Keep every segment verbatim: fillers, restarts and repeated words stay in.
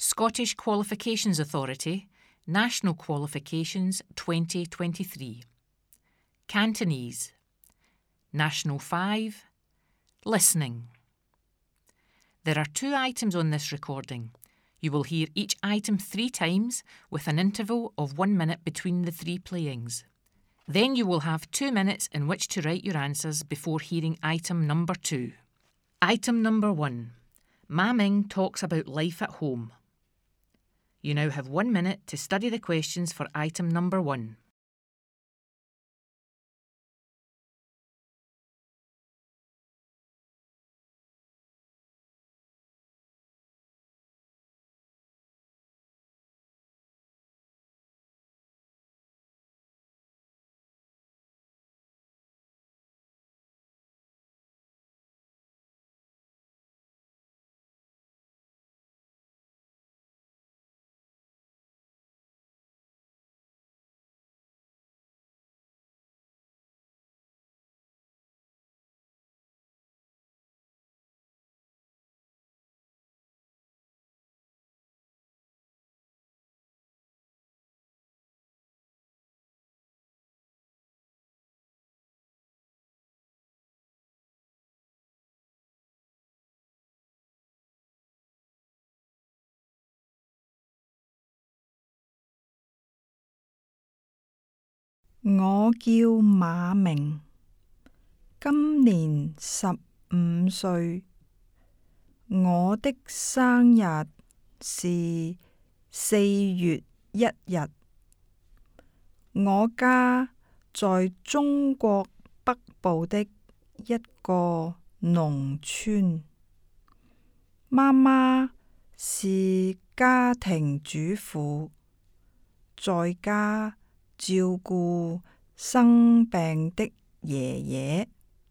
Scottish Qualifications Authority, National Qualifications twenty twenty-three. Cantonese. National five. Listening. There are two items on this recording. You will hear each item three times with an interval of one minute between the three playings. Then you will have two minutes in which to write your answers before hearing item number two. Item number one. Ma Ming talks about life at home. You now have one minute to study the questions for item number one. 我叫馬明，今年十五歲。我的生日是四月一日。我家在中國北部的一個農村。媽媽是家庭主婦，在家照顧生病的爺爺，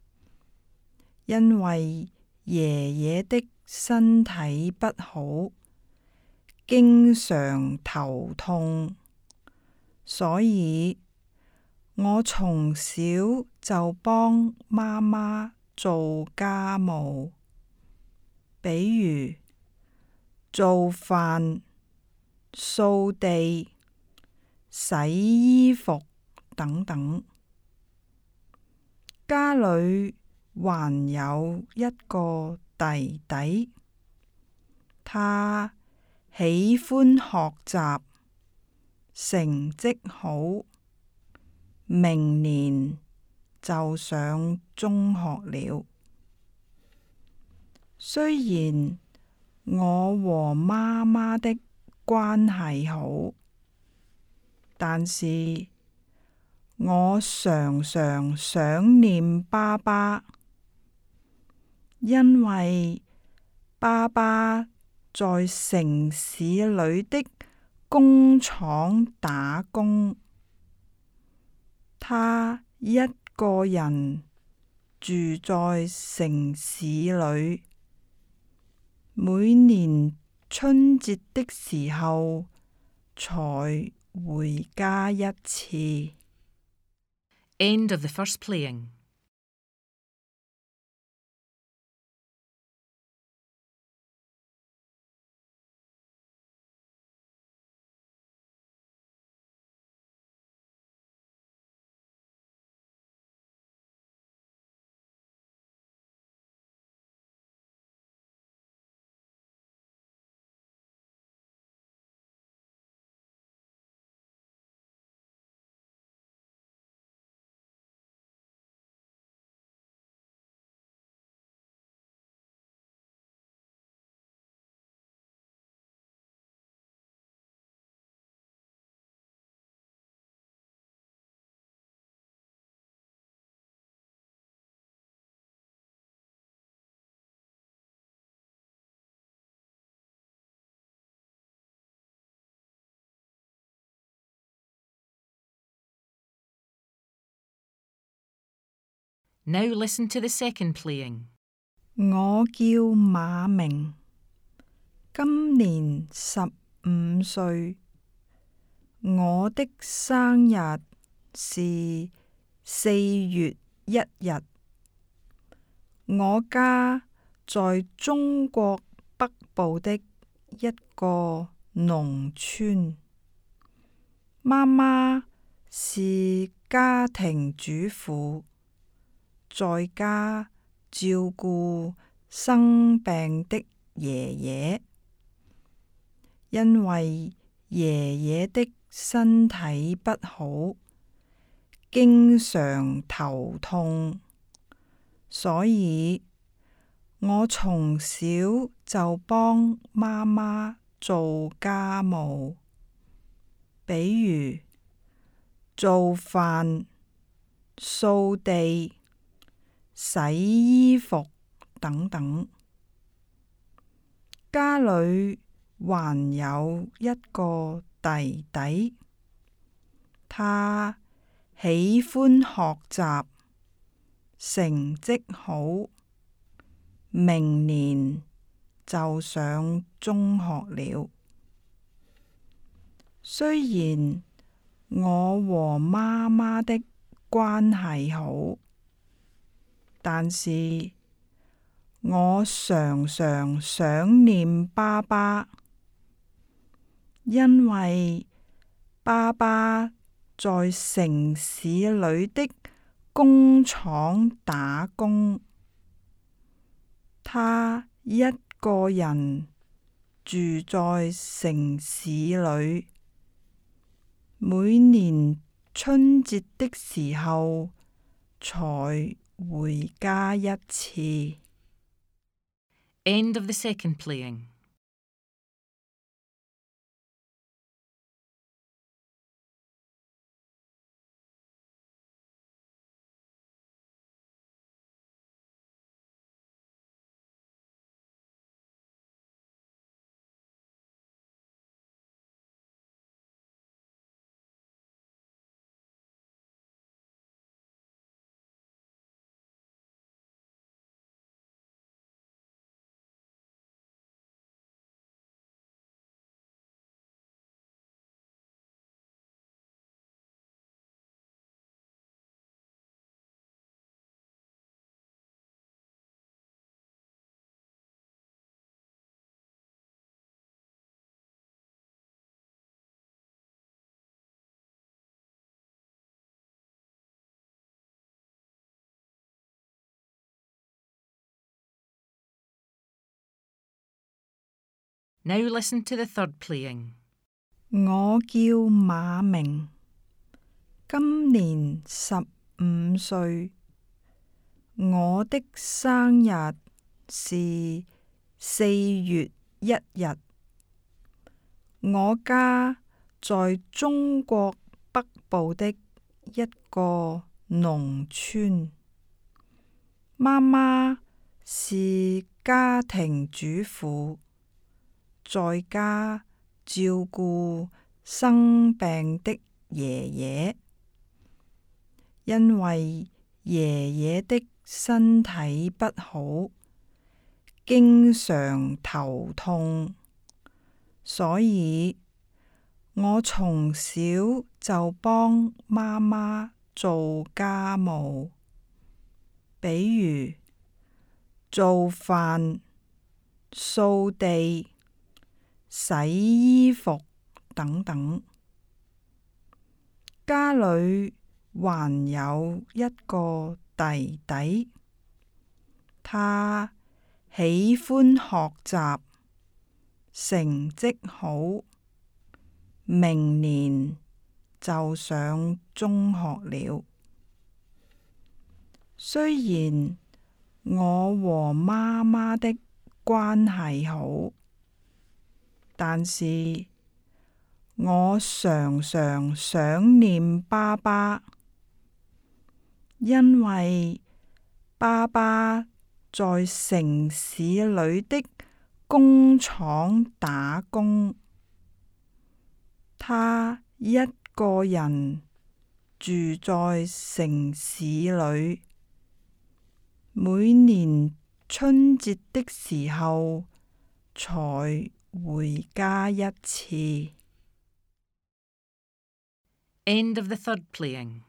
因為爺爺的身體不好，經常頭痛，所以我從小就幫媽媽做家務，比如做飯、掃地、洗衣服等等。家裏還有一個弟弟，他喜歡學習，成績好，明年就上中學了。雖然我和媽媽的關係好，但是我常常想念爸爸，因為爸爸在城市裏的工廠打工，他一個人住在城市裏，每年春節的時候才回家一次。 End of the first playing. Now listen to the second playing. 我叫馬明，今年十五歲。我的生日是四月一日。我家在中國北部的一個農村，媽媽是家庭主婦，在家照顧生病的爺爺。因為爺爺的身體不好，經常頭痛，所以我從小就幫媽媽做家務，比如做飯、掃地、洗衣服等等。家裏還有一個弟弟，他喜歡學習，成績好，明年就上中學了。雖然我和媽媽的關係好，但是我常常想念爸爸，因為爸爸在城市裏的工廠打工，他一個人住在城市裏，每年春節的時候才回家一次。 End of the second playing. Now listen to the third playing. 我叫馬明，今年十五歲，我的生日是四月一日。我家在中國北部的一個農村，媽媽是家庭主婦，在家照顧生病的爺爺。因為爺爺的身體不好，經常頭痛，所以我從小就幫媽媽做家務，比如做飯、掃地、洗衣服等等。家裏還有一個弟弟，他喜歡學習，成績好，明年就上中學了。雖然我和媽媽的關係好，但是我常常想念爸爸，因為爸爸在城市裏的工廠打工，他一個人住在城市裏，每年春節的時候才回家一次。 End of the third playing.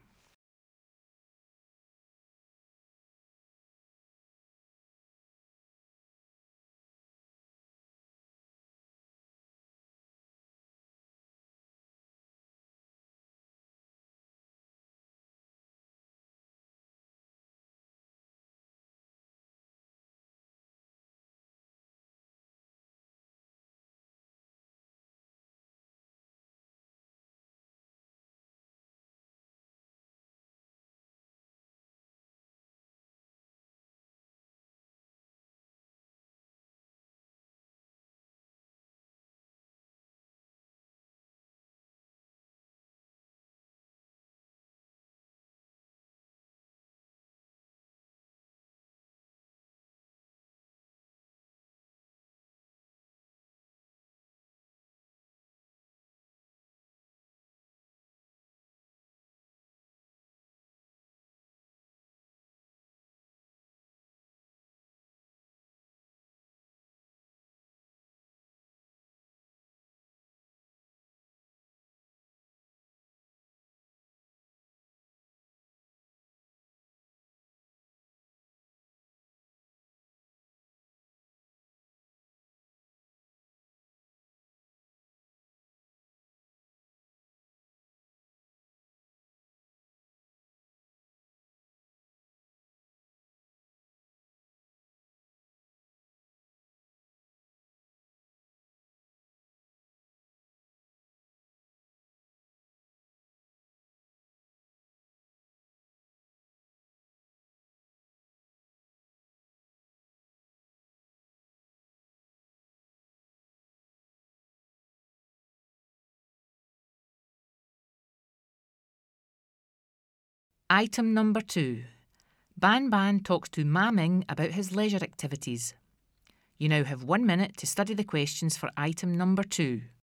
Item number two. Ban Ban talks to Ma Ming about his leisure activities. You now have one minute to study the questions for item number two.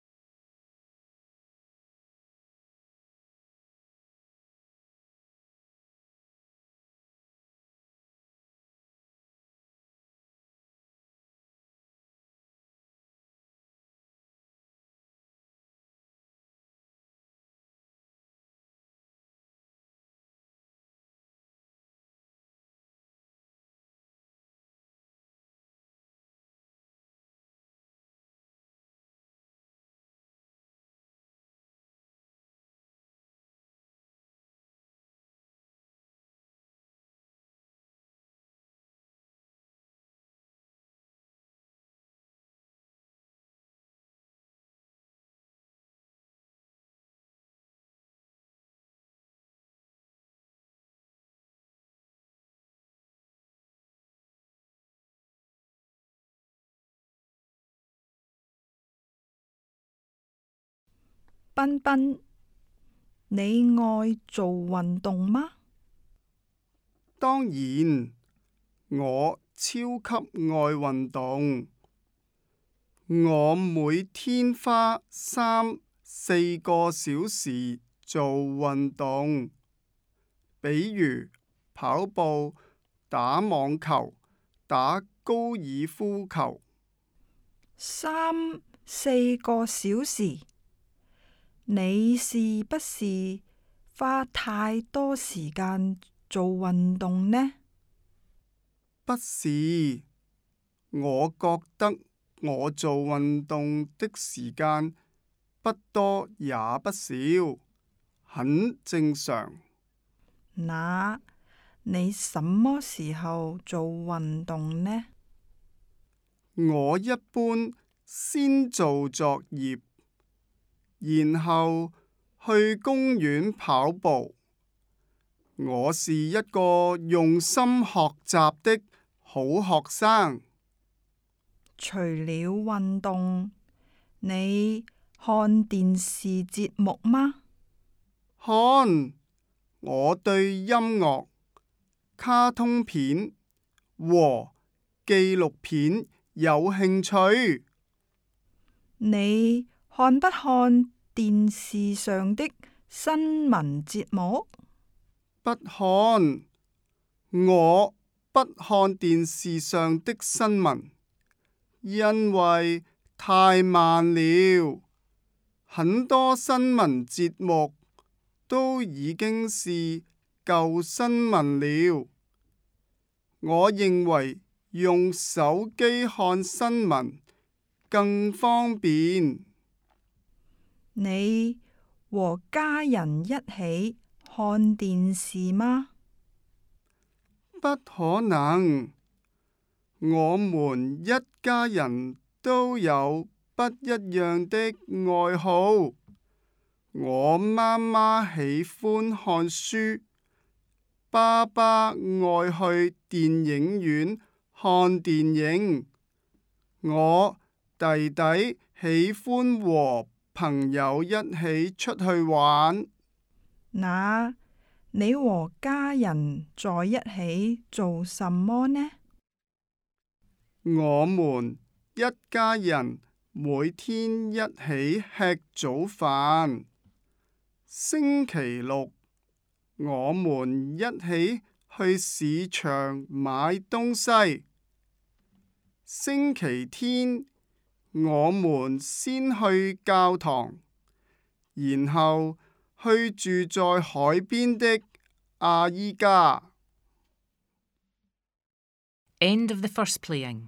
彬彬，你愛做運動嗎？ 當然，我超級愛運動。我每天花三四個小時做運動，比如跑步、打網球、打高爾夫球。 三四個小時，你是不是花太多時間做運動呢？ 不是，我覺得我做運動的時間不多也不少，很正常。 那你什麼時候做運動呢？ 我一般先做作業，然後去公園跑步。我是一個用心學習的好學生。 除了運動，你看電視節目嗎？ 看，我對音樂、卡通片和紀錄片有興趣。 你看不看電視上的新聞節目？ 不看，我不看電視上的新聞，因為太慢了。很多新聞節目都已經是舊新聞了。我認為用手機看新聞更方便。 你和家人一起看電視嗎？ 不可能，我們一家人都有不一樣的愛好。我媽媽喜歡看書，爸爸愛去電影院看電影，我弟弟喜歡和朋友一起出去玩。 那你和家人在一起做什麼呢？ 我們一家人每天一起吃早飯。星期六，我們一起去市場買東西。星期天，我們先去教堂，然後去住在海邊的阿姨家。 End of the first playing.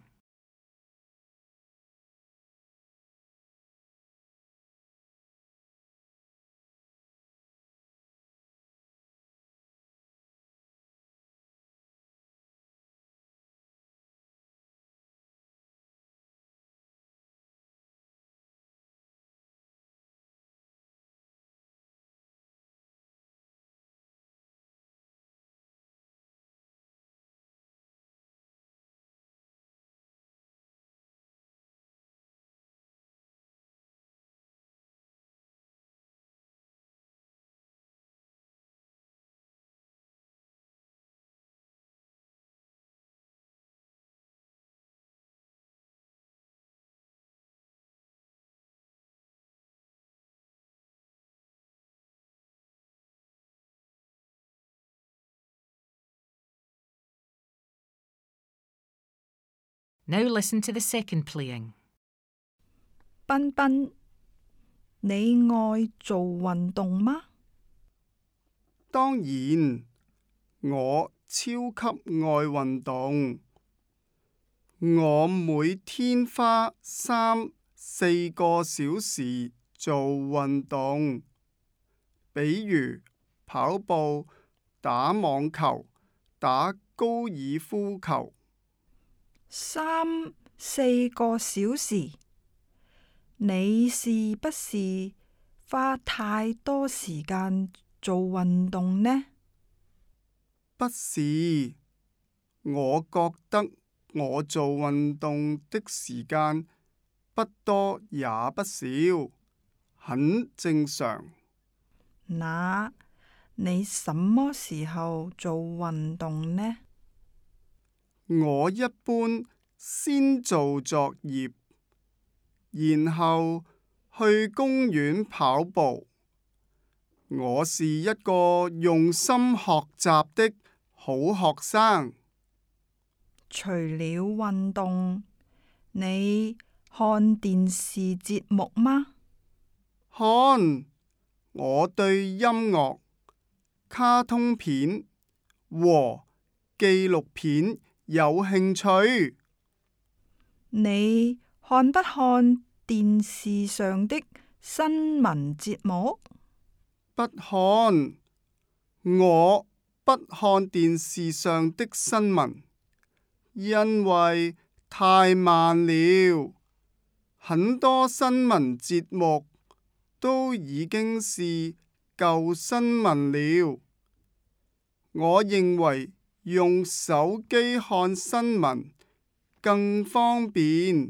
Now listen to the second playing. 彬彬，你愛做運動嗎？ 當然，我超級愛運動。我每天花三四個小時做運動，比如跑步、打網球、打高爾夫球。 三四個小時，你是不是花太多時間做運動呢？ 不是，我覺得我做運動的時間不多也不少，很正常。 那你什麼時候做運動呢？ 我一般先做作業，然後去公園跑步。我是一個用心學習的好學生。 除了運動，你看電視節目嗎？ 看，我對音樂、卡通片和紀錄片有興趣。 你看不看電視上的新聞節目？ 不看，我不看電視上的新聞，因為太慢了。很多新聞節目都已經是舊新聞了。我認為用手機看新聞更方便。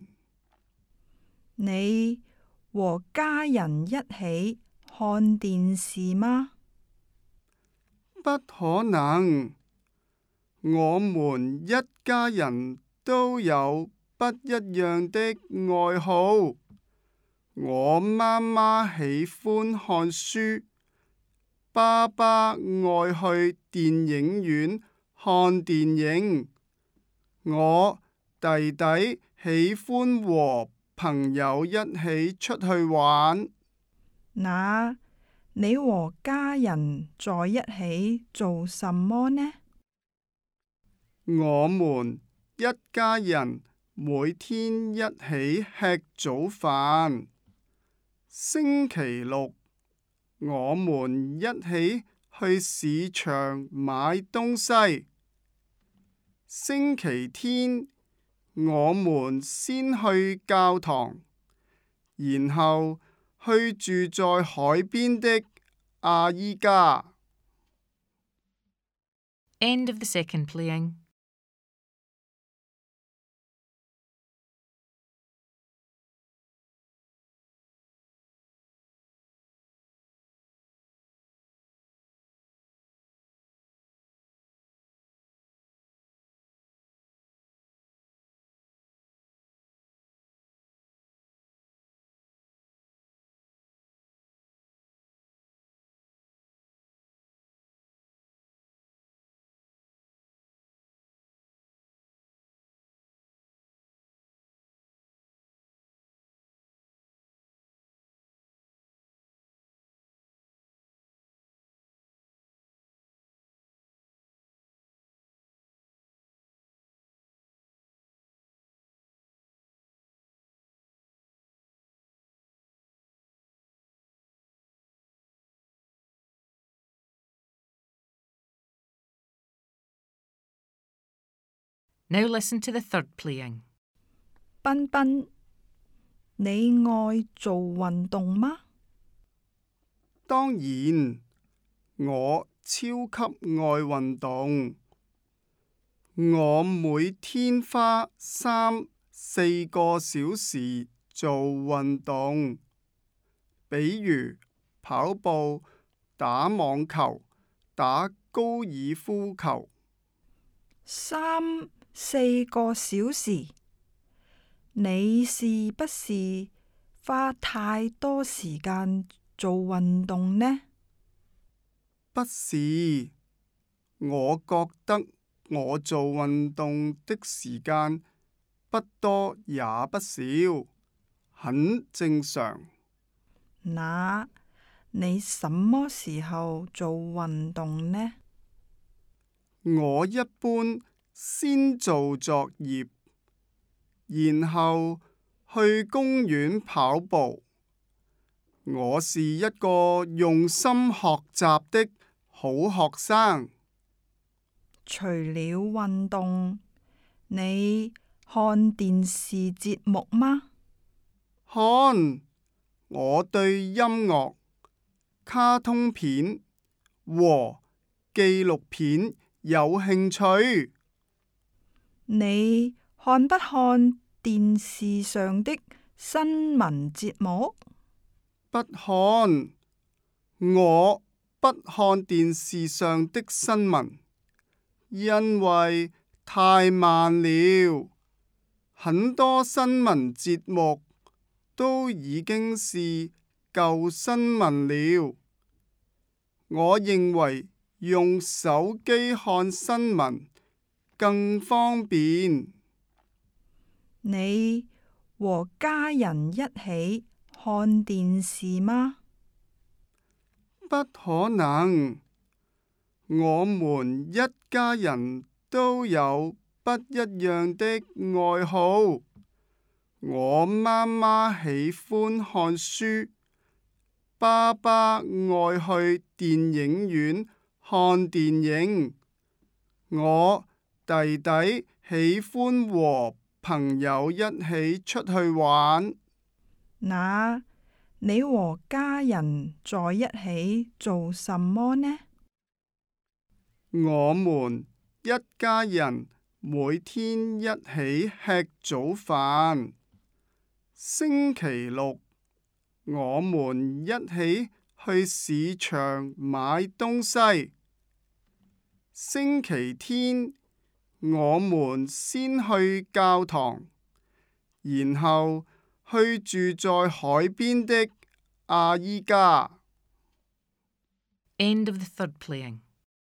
你和家人一起看電視嗎？ 不可能，我們一家人都有不一樣的愛好。我媽媽喜歡看書，爸爸愛去電影院看電影，我弟弟喜歡和朋友一起出去玩。 那你和家人在一起做什麼呢？ 我們一家人每天一起吃早飯。星期六，我們一起去市場買東西。星期天，我們先去教堂，然後去住在海邊的阿姨家。 End of the second playing. Now listen to the third playing. 彬彬，你愛做運動嗎？ 當然，我超級愛運動。我每天花三四個小時做運動，比如跑步、打網球、打高爾夫球。 三四個小時，你是不是花太多時間做運動呢？ 不是，我覺得我做運動的時間不不多也不少，很正常。 那你什麼時候做運動呢？ 我一般先做作業，然後去公園跑步。我是一個用心學習的好學生。 除了運動，你看電視節目嗎？ 看，我對音樂、卡通片和紀錄片有興趣。 你看不看電視上的新聞節目？ 不看，我不看電視上的新聞，因為太慢了。很多新聞節目都已經是舊新聞了。我認為用手機看新聞更方便。 你和家人一起看電視嗎？ 不可能，我們一家人都有不一樣的愛好。我媽媽喜歡看書，爸爸愛去電影院看電影，我弟弟喜歡和朋友一起出去玩。 那你和家人在一起做什麼呢？ 我們一家人每天一起吃早飯。星期六，我們一起去市場買東西。星期天，我們先去教堂，然後去住在海邊的阿姨家。 End of the third playing.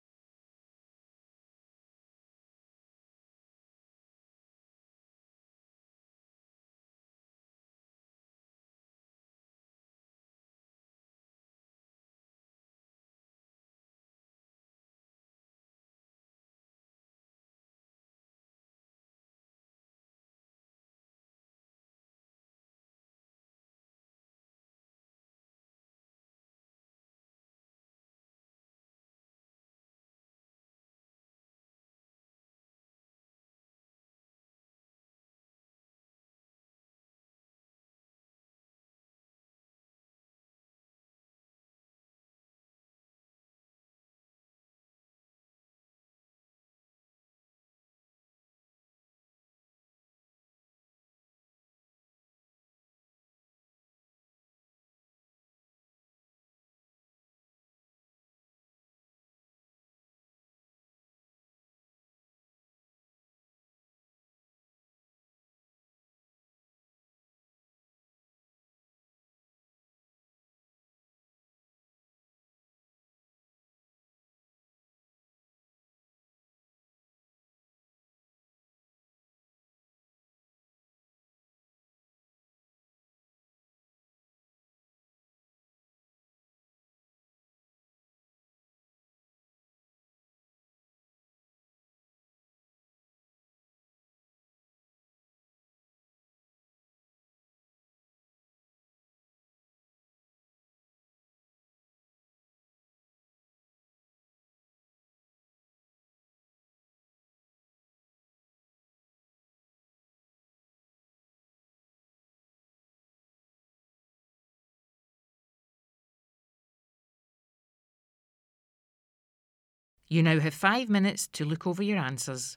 You now have five minutes to look over your answers.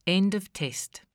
End of test.